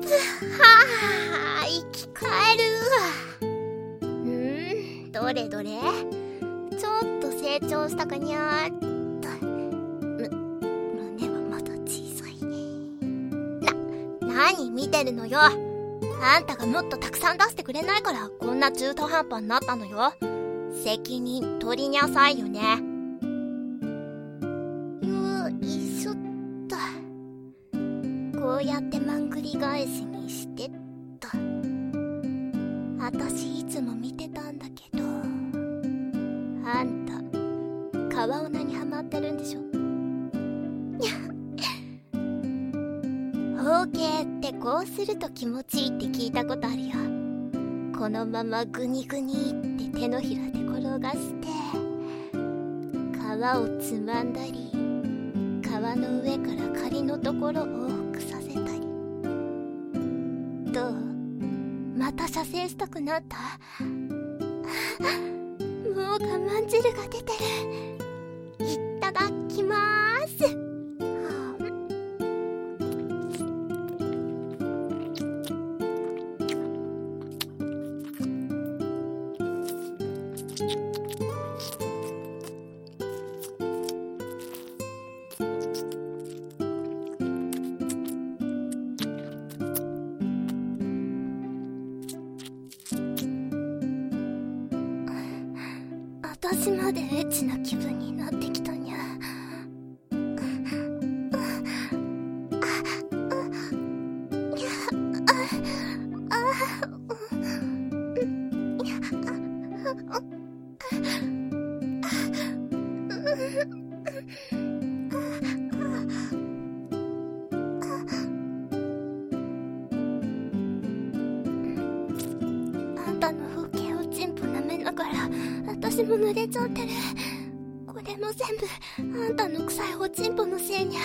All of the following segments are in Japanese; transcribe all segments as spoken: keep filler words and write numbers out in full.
はあ、生き返る。んー、どれどれ、ちょっと成長したかにゃーっと。む、胸はまだ小さいね。な、何見てるのよ。あんたがもっとたくさん出してくれないからこんな中途半端になったのよ。責任取りにゃさいよね。よいしょっと。こうやってまんぐり返しにしてっと。あたしいつも見てたんだけど、あんた川女にハマってるんでしょ。包茎ってこうすると気持ちいいって聞いたことあるよ。このままグニグニって手のひらで転がして皮をつまんだり、皮の上から仮のところを往復させたり。どう？また射精したくなった？もう我慢汁が出てる。いただきまーす。私までエッチな気分になってきたにゃ。あんたの風景をチンポ舐めながら私も濡れちゃってる。これも全部あんたの臭いおちんぽのせいにゃ。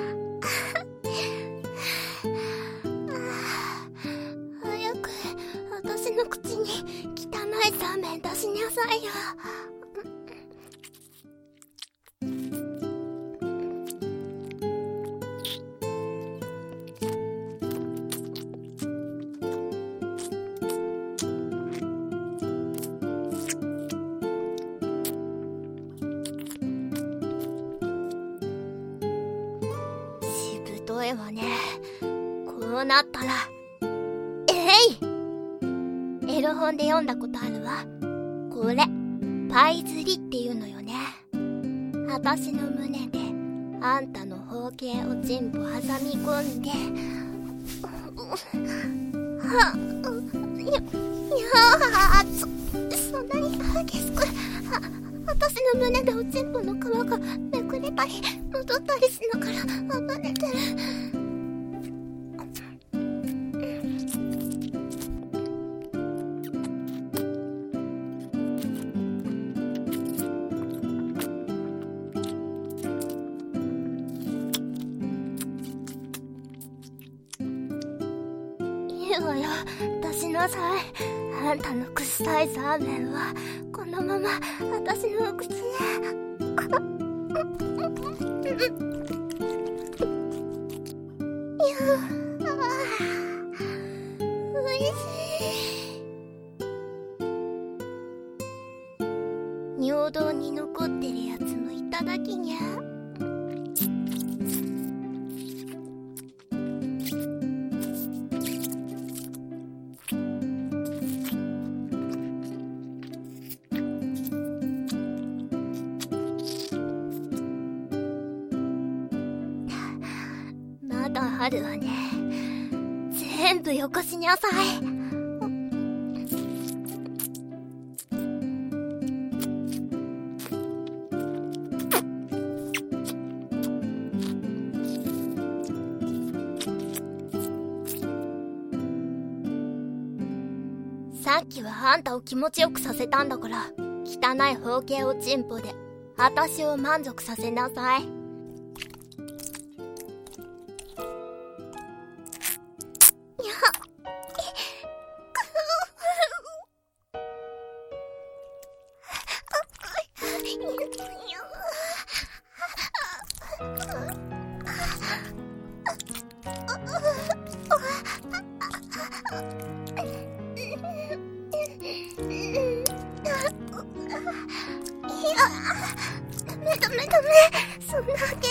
早く私の口に汚いサーメン出しなさいよ。太いわね。こうなったらえい、エロ本で読んだことあるわ。これパイ釣りっていうのよね。あたしの胸であんたの包茎を全部挟み込んで、はっ、いや、いやそ、そんなに激しく、あ、あたしの胸でおちんぽの皮がめくれたり戻ったりしながら暴れてる。いいわよ、出しなさい。あんたの臭いサーメンはこのまま私の口に。いや、おいしい。尿道に残ってるやつもいただきにゃ。まだあるわね。全部よこしにゃさい。さっきはあんたを気持ちよくさせたんだから、汚い包茎をチンポであたしを満足させなさい。 いや、ダメダメダメ、そんなわけ